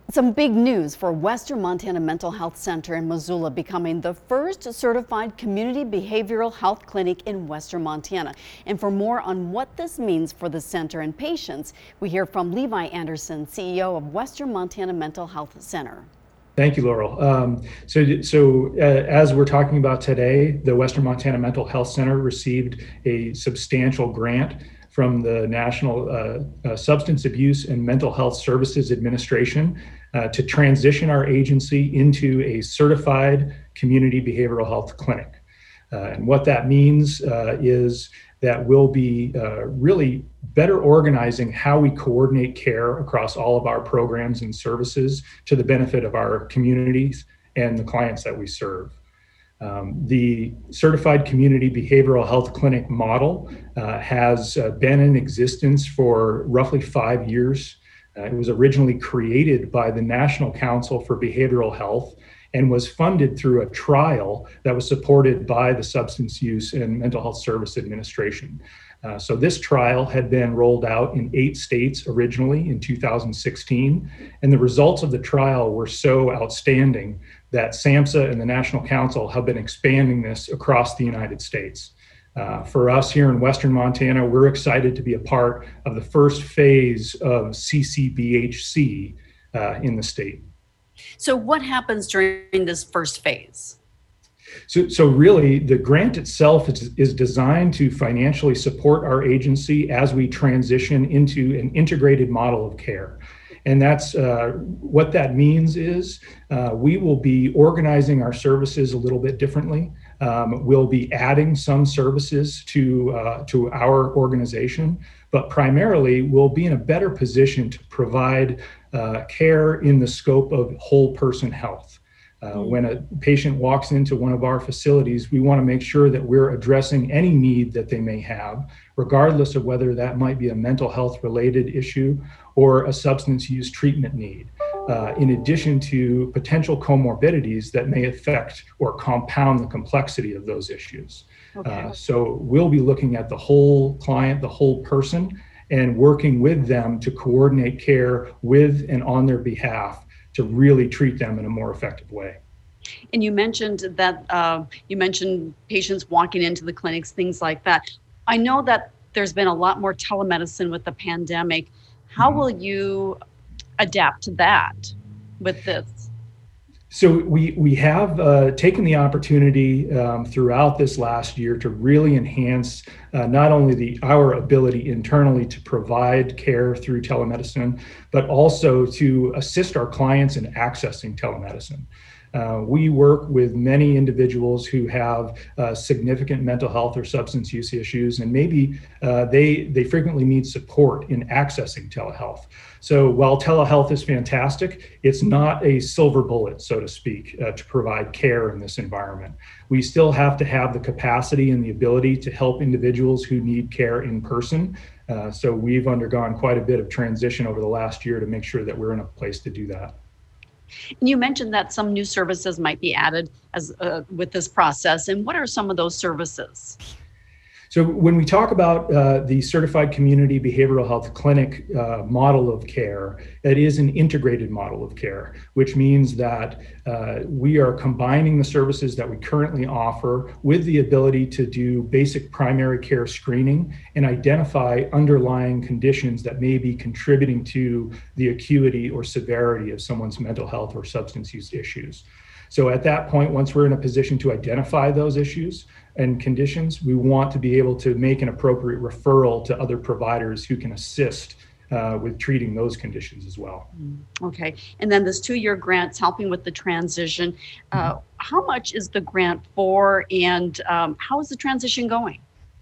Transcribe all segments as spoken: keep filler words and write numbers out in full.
Some big news for Western Montana Mental Health Center in Missoula becoming the first certified community behavioral health clinic in Western Montana. And for more on what this means for the center and patients, we hear from Levi Anderson, C E O of Western Montana Mental Health Center. Thank you, Laurel. Um, so, so uh, as we're talking about today, the Western Montana Mental Health Center received a substantial grant from the National uh, uh, Substance Abuse and Mental Health Services Administration uh, to transition our agency into a certified community behavioral health clinic. Uh, and what that means uh, is that we'll be uh, really better organizing how we coordinate care across all of our programs and services to the benefit of our communities and the clients that we serve. Um, the Certified Community Behavioral Health Clinic model uh, has uh, been in existence for roughly five years. Uh, it was originally created by the National Council for Behavioral Health and was funded through a trial that was supported by the Substance Use and Mental Health Service Administration. Uh, so this trial had been rolled out in eight states originally in two thousand sixteen, and the results of the trial were so outstanding that SAMHSA and the National Council have been expanding this across the United States. Uh, for us here in Western Montana, we're excited to be a part of the first phase of C C B H C uh, in the state. So what happens during this first phase? So, so really, the grant itself is, is designed to financially support our agency as we transition into an integrated model of care. And that's uh, what that means is uh, we will be organizing our services a little bit differently. Um, we'll be adding some services to, uh, to our organization, but primarily we'll be in a better position to provide uh, care in the scope of whole person health. Uh, when a patient walks into one of our facilities, we want to make sure that we're addressing any need that they may have, regardless of whether that might be a mental health related issue or a substance use treatment need, uh, in addition to potential comorbidities that may affect or compound the complexity of those issues. Okay. Uh, so we'll be looking at the whole client, the whole person, and working with them to coordinate care with and on their behalf to really treat them in a more effective way. And you mentioned that uh, you mentioned patients walking into the clinics, things like that. I know that there's been a lot more telemedicine with the pandemic. How mm-hmm. will you adapt to that with this? So we we have uh, taken the opportunity um, throughout this last year to really enhance uh, not only the our ability internally to provide care through telemedicine, but also to assist our clients in accessing telemedicine. Uh, we work with many individuals who have uh, significant mental health or substance use issues, and maybe uh, they they frequently need support in accessing telehealth. So while telehealth is fantastic, it's not a silver bullet, so to speak, uh, to provide care in this environment. We still have to have the capacity and the ability to help individuals who need care in person. Uh, so we've undergone quite a bit of transition over the last year to make sure that we're in a place to do that. And you mentioned that some new services might be added as uh, with this process. And what are some of those services? So when we talk about uh, the Certified Community Behavioral Health Clinic uh, model of care, it is an integrated model of care, which means that uh, we are combining the services that we currently offer with the ability to do basic primary care screening and identify underlying conditions that may be contributing to the acuity or severity of someone's mental health or substance use issues. So at that point, once we're in a position to identify those issues and conditions, we want to be able to make an appropriate referral to other providers who can assist uh, with treating those conditions as well. Okay. And then this two-year grant's helping with the transition. Uh, mm-hmm. How much is the grant for, and um, how is the transition going?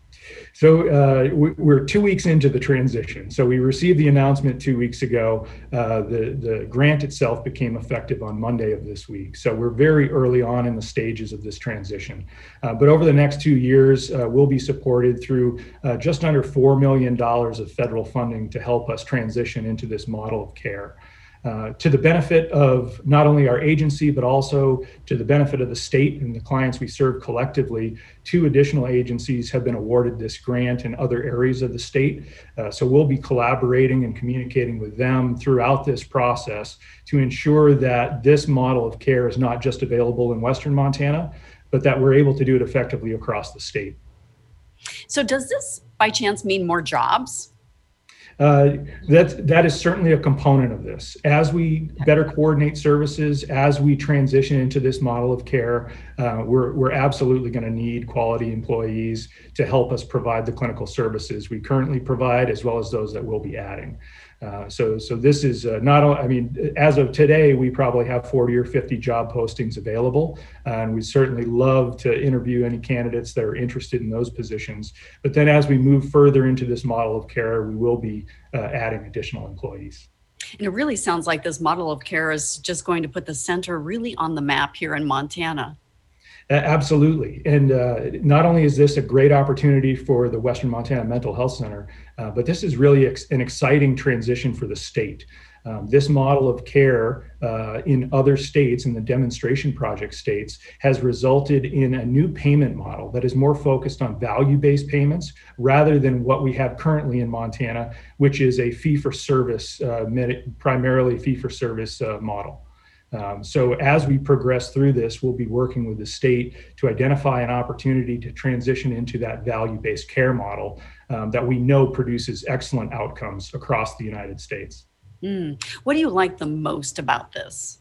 So uh, we're two weeks into the transition. So we received the announcement two weeks ago. Uh, the, the grant itself became effective on Monday of this week. So we're very early on in the stages of this transition. Uh, but over the next two years, uh, we'll be supported through uh, just under four million dollars of federal funding to help us transition into this model of care. uh, to the benefit of not only our agency, but also to the benefit of the state and the clients we serve collectively. Two additional agencies have been awarded this grant in other areas of the state. Uh, so we'll be collaborating and communicating with them throughout this process to ensure that this model of care is not just available in Western Montana, but that we're able to do it effectively across the state. So does this by chance mean more jobs? Uh, that, that is certainly a component of this. As we better coordinate services, as we transition into this model of care, uh, we're, we're absolutely going to need quality employees to help us provide the clinical services we currently provide, as well as those that we'll be adding. Uh, so, so this is uh, not only, I mean, as of today, we probably have forty or fifty job postings available, uh, and we certainly love to interview any candidates that are interested in those positions. But then as we move further into this model of care, we will be uh, adding additional employees. And it really sounds like this model of care is just going to put the center really on the map here in Montana. Uh, absolutely. And uh, not only is this a great opportunity for the Western Montana Mental Health Center, uh, but this is really ex- an exciting transition for the state. Um, this model of care uh, in other states, in the demonstration project states, has resulted in a new payment model that is more focused on value-based payments rather than what we have currently in Montana, which is a fee-for-service, uh, med- primarily fee-for-service uh, model. Um, so as we progress through this, we'll be working with the state to identify an opportunity to transition into that value-based care model um, that we know produces excellent outcomes across the United States. Mm. What do you like the most about this?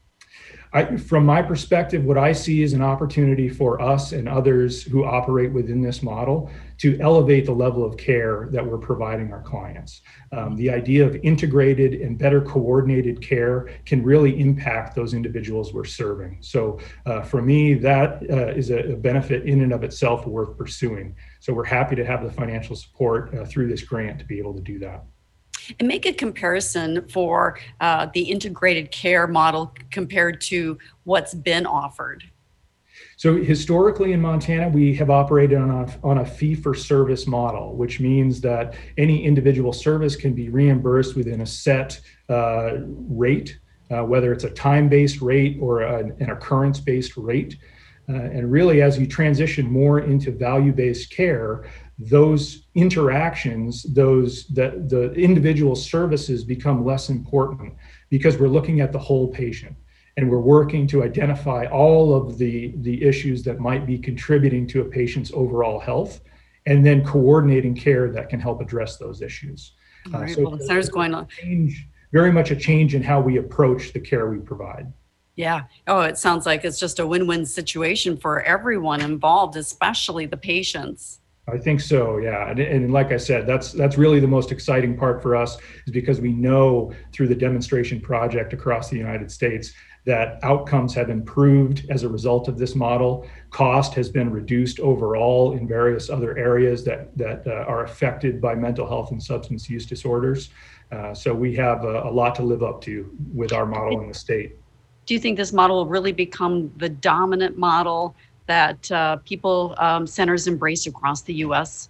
I, from my perspective, what I see is an opportunity for us and others who operate within this model to elevate the level of care that we're providing our clients. Um, the idea of integrated and better coordinated care can really impact those individuals we're serving. So uh, for me, that uh, is a, a benefit in and of itself worth pursuing. So we're happy to have the financial support uh, through this grant to be able to do that. And make a comparison for uh, the integrated care model compared to what's been offered. So historically in Montana, we have operated on a, on a fee-for-service model, which means that any individual service can be reimbursed within a set uh, rate, uh, whether it's a time-based rate or an, an occurrence-based rate. Uh, and really, as you transition more into value-based care, those interactions, those the, the individual services become less important because we're looking at the whole patient and we're working to identify all of the, the issues that might be contributing to a patient's overall health and then coordinating care that can help address those issues. All right, uh, so well, the center's going on. Change, very much a change in how we approach the care we provide. Yeah. Oh, it sounds like it's just a win-win situation for everyone involved, especially the patients. I think so, yeah. And, and like I said, that's that's really the most exciting part for us is because we know through the demonstration project across the United States that outcomes have improved as a result of this model. Cost has been reduced overall in various other areas that, that uh, are affected by mental health and substance use disorders. Uh, so we have a, a lot to live up to with our model in the state. Do you think this model will really become the dominant model that uh, people, um, centers embrace across the U S?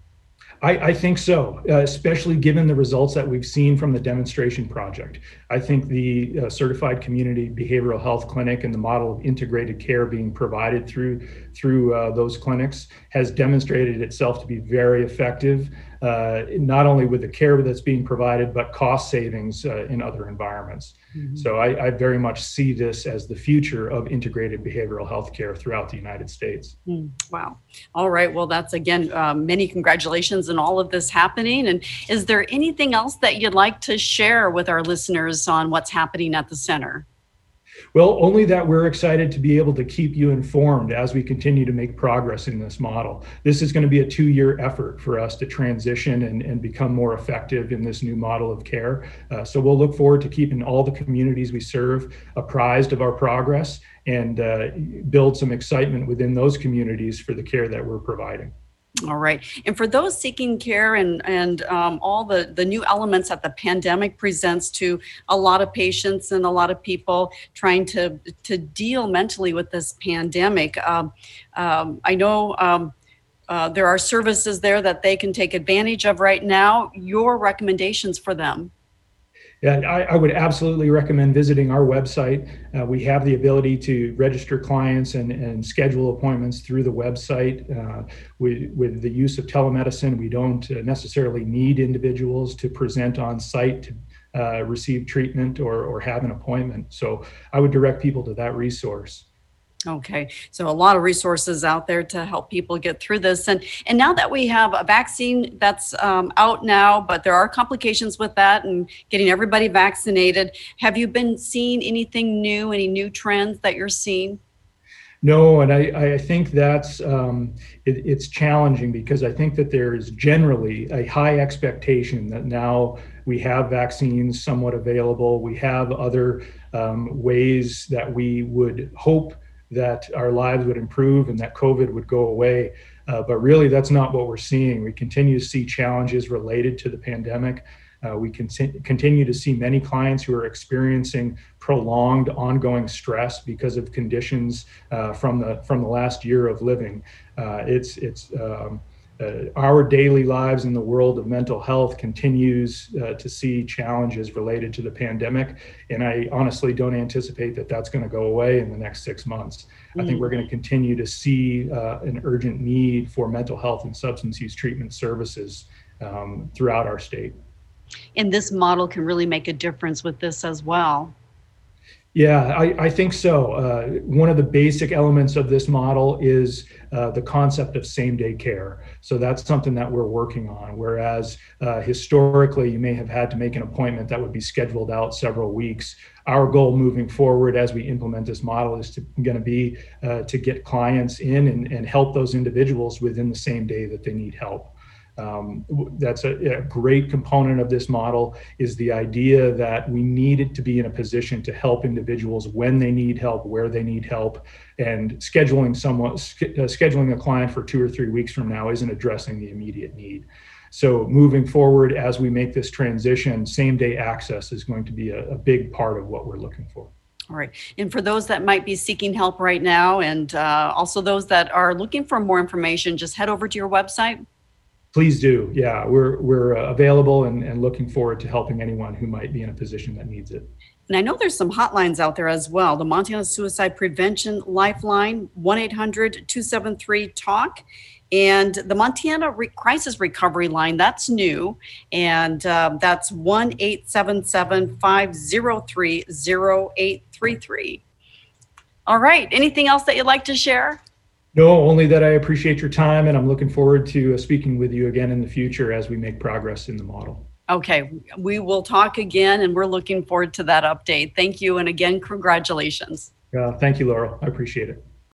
I, I think so, uh, especially given the results that we've seen from the demonstration project. I think the uh, Certified Community Behavioral Health Clinic and the model of integrated care being provided through, through uh, those clinics has demonstrated itself to be very effective, uh, not only with the care that's being provided, but cost savings uh, in other environments. Mm-hmm. So I, I very much see this as the future of integrated behavioral health care throughout the United States. Mm, wow. All right. Well, that's again, um, many congratulations on all of this happening. And is there anything else that you'd like to share with our listeners on what's happening at the center? Well, only that we're excited to be able to keep you informed as we continue to make progress in this model. This is going to be a two-year effort for us to transition and, and become more effective in this new model of care. Uh, so we'll look forward to keeping all the communities we serve apprised of our progress and uh, build some excitement within those communities for the care that we're providing. All right. And for those seeking care and, and um, all the, the new elements that the pandemic presents to a lot of patients and a lot of people trying to, to deal mentally with this pandemic, um, um, I know um, uh, there are services there that they can take advantage of right now. Your recommendations for them? Yeah, I, I would absolutely recommend visiting our website. Uh, we have the ability to register clients and, and schedule appointments through the website. Uh, we, with the use of telemedicine, we don't uh, necessarily need individuals to present on site to uh, receive treatment or, or have an appointment. So I would direct people to that resource. Okay, so a lot of resources out there to help people get through this. And and now that we have a vaccine that's um, out now, but there are complications with that and getting everybody vaccinated, have you been seeing anything new, any new trends that you're seeing? No, and I, I think that's um, it, it's challenging because I think that there is generally a high expectation that now we have vaccines somewhat available. We have other um, ways that we would hope that our lives would improve and that COVID would go away. Uh, but really, that's not what we're seeing. We continue to see challenges related to the pandemic. Uh, we con- continue to see many clients who are experiencing prolonged, ongoing stress because of conditions uh, from the from the last year of living. Uh, it's it's um, uh, our daily lives in the world of mental health continues uh, to see challenges related to the pandemic, and I honestly don't anticipate that that's going to go away in the next six months. Mm. I think we're going to continue to see uh, an urgent need for mental health and substance use treatment services um, throughout our state. And this model can really make a difference with this as well. Yeah, I, I think so. Uh, one of the basic elements of this model is uh, the concept of same-day care. So that's something that we're working on. Whereas uh, historically, you may have had to make an appointment that would be scheduled out several weeks. Our goal moving forward as we implement this model is to going to be uh, to get clients in and, and help those individuals within the same day that they need help. Um, that's a, a great component of this model is the idea that we needed to be in a position to help individuals when they need help, where they need help, and scheduling someone, uh, scheduling a client for two or three weeks from now isn't addressing the immediate need. So moving forward, as we make this transition, same-day access is going to be a, a big part of what we're looking for. All right. And for those that might be seeking help right now, and uh, also those that are looking for more information, just head over to your website. Please do. Yeah, we're we're uh, available and, and looking forward to helping anyone who might be in a position that needs it. And I know there's some hotlines out there as well. The Montana Suicide Prevention Lifeline, one eight hundred two seven three talk. And the Montana Re- Crisis Recovery Line, that's new. And um, that's one eight seven seven five zero three zero eight three three. All right. Anything else that you'd like to share? No, only that I appreciate your time, and I'm looking forward to uh, speaking with you again in the future as we make progress in the model. Okay, we will talk again, and we're looking forward to that update. Thank you, and again, congratulations. Uh, thank you, Laurel. I appreciate it.